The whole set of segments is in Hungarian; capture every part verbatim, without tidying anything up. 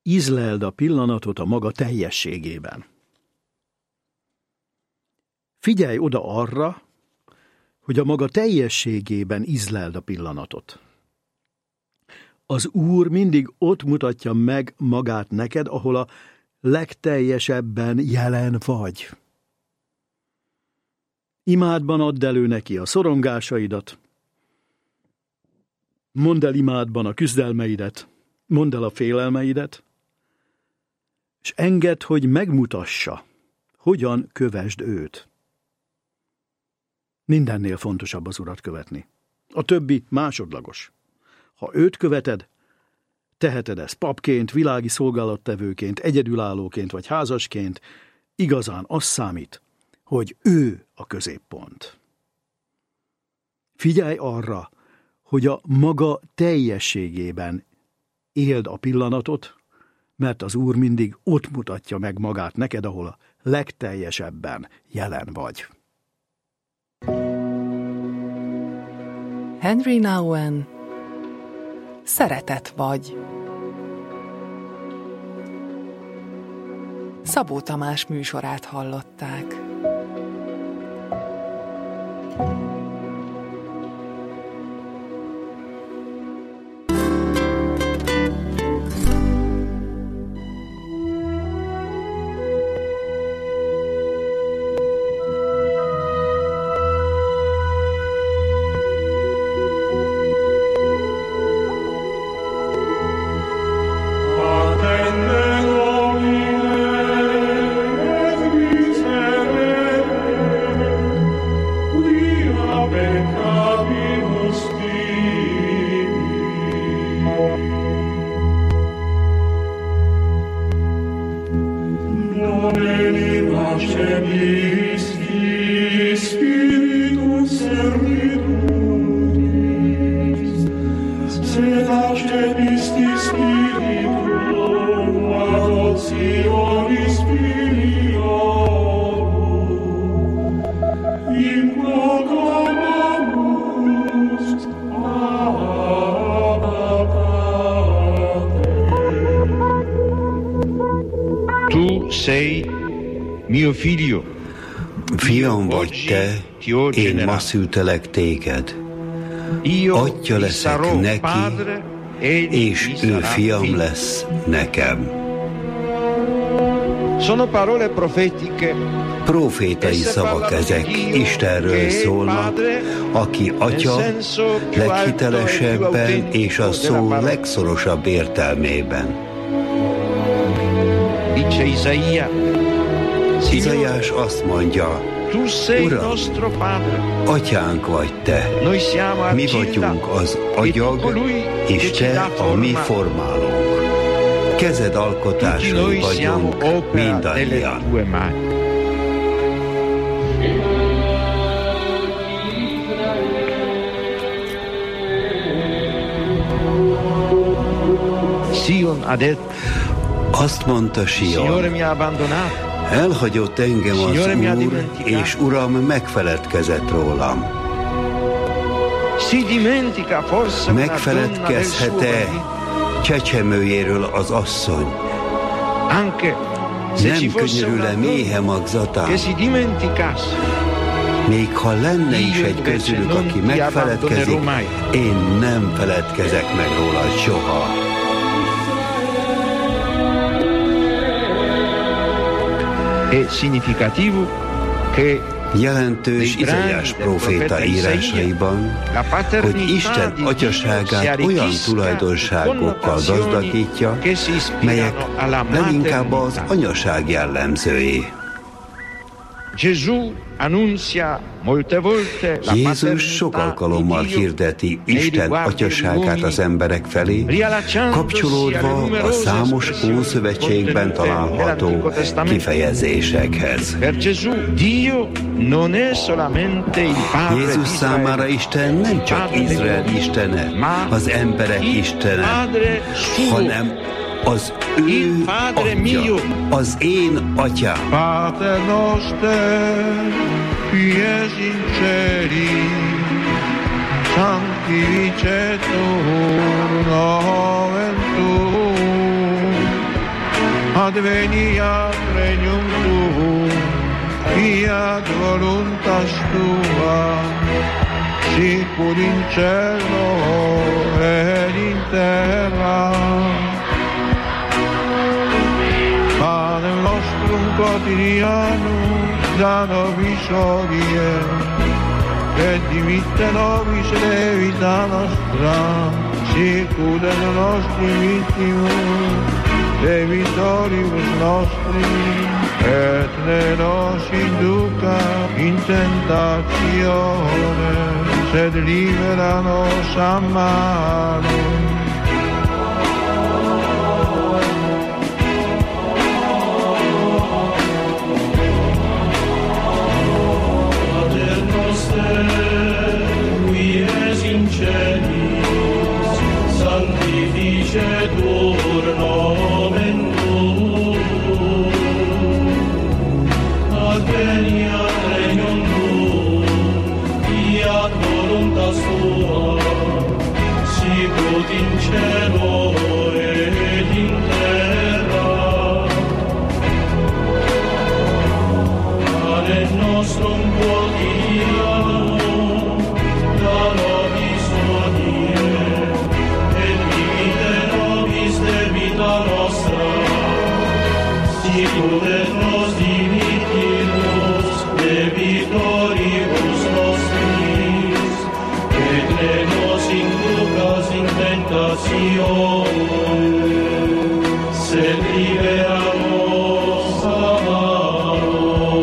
ízleld a pillanatot a maga teljességében. Figyelj oda arra, hogy a maga teljességében ízleld a pillanatot. Az Úr mindig ott mutatja meg magát neked, ahol a legteljesebben jelen vagy. Imádban add elő neki a szorongásaidat, mondd el imádban a küzdelmeidet, mondd el a félelmeidet, és engedd, hogy megmutassa, hogyan kövesd őt. Mindennél fontosabb az Urat követni. A többi másodlagos. Ha őt követed, teheted ezt papként, világi szolgálattevőként, egyedülállóként vagy házasként, igazán az számít, hogy ő a középpont. Figyelj arra, hogy a maga teljességében éld a pillanatot, mert az Úr mindig ott mutatja meg magát neked, ahol a legteljesebben jelen vagy. Henry Nouwen, Szeretet vagy. Szabó Tamás műsorát hallották. Fiam vagy te, én ma szültelek téged. Atya leszek neki, és ő fiam lesz nekem. Profétai szavak ezek, Istenről szólnak, aki atya leghitelesebben és a szó legszorosabb értelmében. Izaiás azt mondja, Uram, atyánk vagy te, mi vagyunk az agyag, és te a mi formálónk. Kezed alkotásai vagyunk mindannyian. Azt mondta Sion, elhagyott engem az Úr, és Uram megfeledkezett rólam. Megfeledkezhet-e csecsemőjéről az asszony? Nem könyörül-e méhe magzatán? Még ha lenne is egy közülük, aki megfeledkezik, én nem feledkezek meg róla soha. Jelentős Izaiás próféta írásaiban, hogy Isten atyaságát olyan tulajdonságokkal gazdagítja, melyek leginkább az anyaság jellemzői. Jézus sok alkalommal hirdeti Isten atyaságát az emberek felé, kapcsolódva a számos Ószövetségben található kifejezésekhez. Jézus számára Isten nem csak Izrael istene, az emberek istene, hanem az ő atya, az én atyám. Pater noster, qui es in celi, sanctificetur nomen tuum, adveniat regnum tuum, fiat voluntas tua, sicur in cielo ed in terra. Panem nostrum quotidianum da nobis hodie, et dimitte nobis debita nostra, sicur et nostri vittimus debitoribus nostri, et ne nos induca in tentatione, sed libera nos a malo. Qui es in celis, sanctificetur nomen tuum, adveniat regnum tuum, fiat voluntas tua, sicut in cielo et in terra. Panem nostrum quotidianum da nobis hodie, et dimitte nobis debita nostra, sicur et nos dimittimus debitoribus nostris, et ne nos inducas in tentatione, sed libera nos a malo.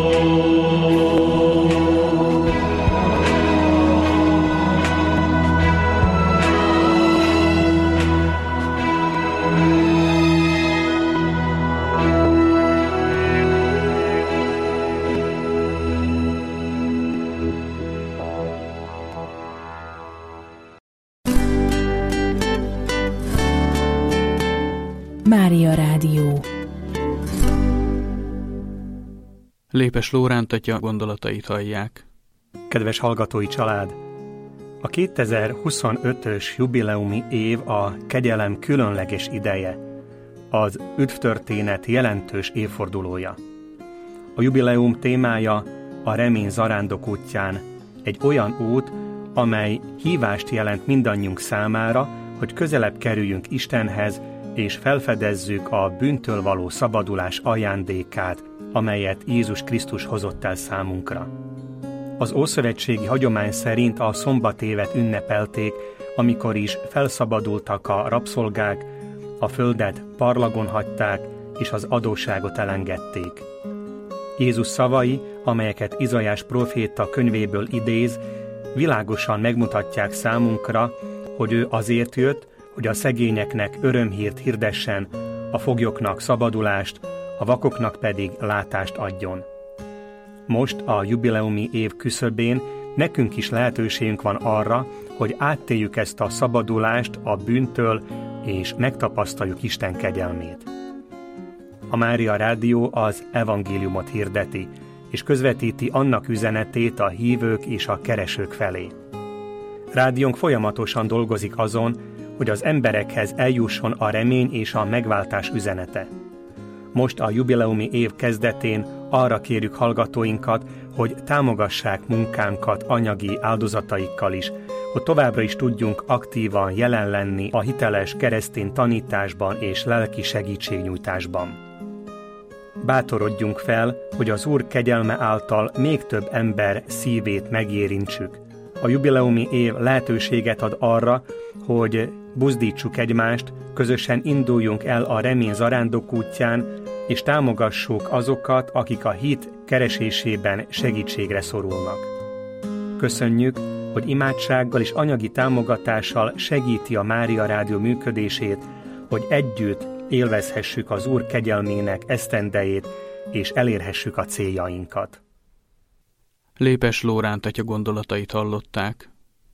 Mária Rádió. Lépes Lóránt atya gondolatait hallják. Kedves hallgatói család! A kétezer-huszonötös jubileumi év a kegyelem különleges ideje, az üdvtörténet jelentős évfordulója. A jubileum témája a remény zarándok útján, egy olyan út, amely hívást jelent mindannyiunk számára, hogy közelebb kerüljünk Istenhez, és felfedezzük a bűntől való szabadulás ajándékát, amelyet Jézus Krisztus hozott el számunkra. Az ószövetségi hagyomány szerint a szombatévet ünnepelték, amikor is felszabadultak a rabszolgák, a földet parlagon hagyták, és az adósságot elengedték. Jézus szavai, amelyeket Izaiás próféta könyvéből idéz, világosan megmutatják számunkra, hogy ő azért jött, hogy a szegényeknek örömhírt hirdessen, a foglyoknak szabadulást, a vakoknak pedig látást adjon. Most a jubileumi év küszöbén nekünk is lehetőségünk van arra, hogy áttéljük ezt a szabadulást a bűntől, és megtapasztaljuk Isten kegyelmét. A Mária Rádió az evangéliumot hirdeti, és közvetíti annak üzenetét a hívők és a keresők felé. Rádiónk folyamatosan dolgozik azon, hogy az emberekhez eljusson a remény és a megváltás üzenete. Most a jubileumi év kezdetén arra kérjük hallgatóinkat, hogy támogassák munkánkat anyagi áldozataikkal is, hogy továbbra is tudjunk aktívan jelen lenni a hiteles keresztény tanításban és lelki segítségnyújtásban. Bátorodjunk fel, hogy az Úr kegyelme által még több ember szívét megérintsük. A jubileumi év lehetőséget ad arra, hogy buzdítsuk egymást, közösen induljunk el a remény zarándok útján, és támogassuk azokat, akik a hit keresésében segítségre szorulnak. Köszönjük, hogy imádsággal és anyagi támogatással segíti a Mária Rádió működését, hogy együtt élvezhessük az Úr kegyelmének esztendejét, és elérhessük a céljainkat. Lépes Lóránt atya gondolatait hallották.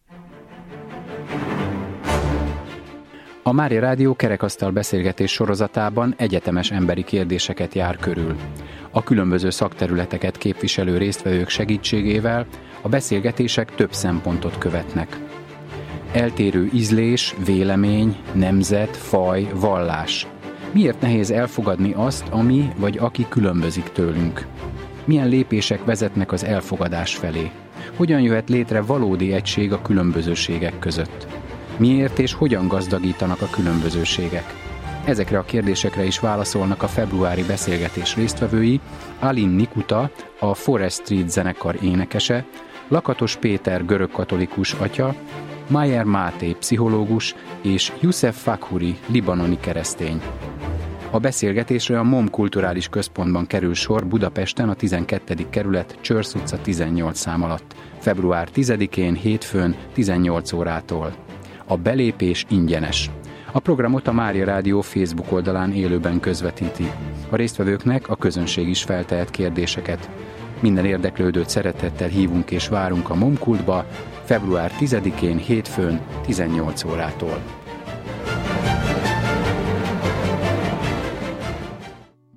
A Mária Rádió kerekasztal beszélgetés sorozatában egyetemes emberi kérdéseket jár körül. A különböző szakterületeket képviselő résztvevők segítségével a beszélgetések több szempontot követnek. Eltérő ízlés, vélemény, nemzet, faj, vallás. Miért nehéz elfogadni azt, ami vagy aki különbözik tőlünk? Milyen lépések vezetnek az elfogadás felé? Hogyan jöhet létre valódi egység a különbözőségek között? Miért és hogyan gazdagítanak a különbözőségek? Ezekre a kérdésekre is válaszolnak a februári beszélgetés résztvevői, Alin Nikuta, a Forest Street zenekar énekese, Lakatos Péter görögkatolikus atya, Mayer Máté pszichológus és Youssef Fakhuri libanoni keresztény. A beszélgetésre a MOM Kulturális Központban kerül sor Budapesten a tizenkettedik kerület Csörsz utca tizennyolc szám alatt, február tizedikén hétfőn tizennyolc órától. A belépés ingyenes. A programot a Mária Rádió Facebook oldalán élőben közvetíti. A résztvevőknek a közönség is feltehet kérdéseket. Minden érdeklődőt szeretettel hívunk és várunk a MOM Kultba február tizedikén hétfőn tizennyolc órától.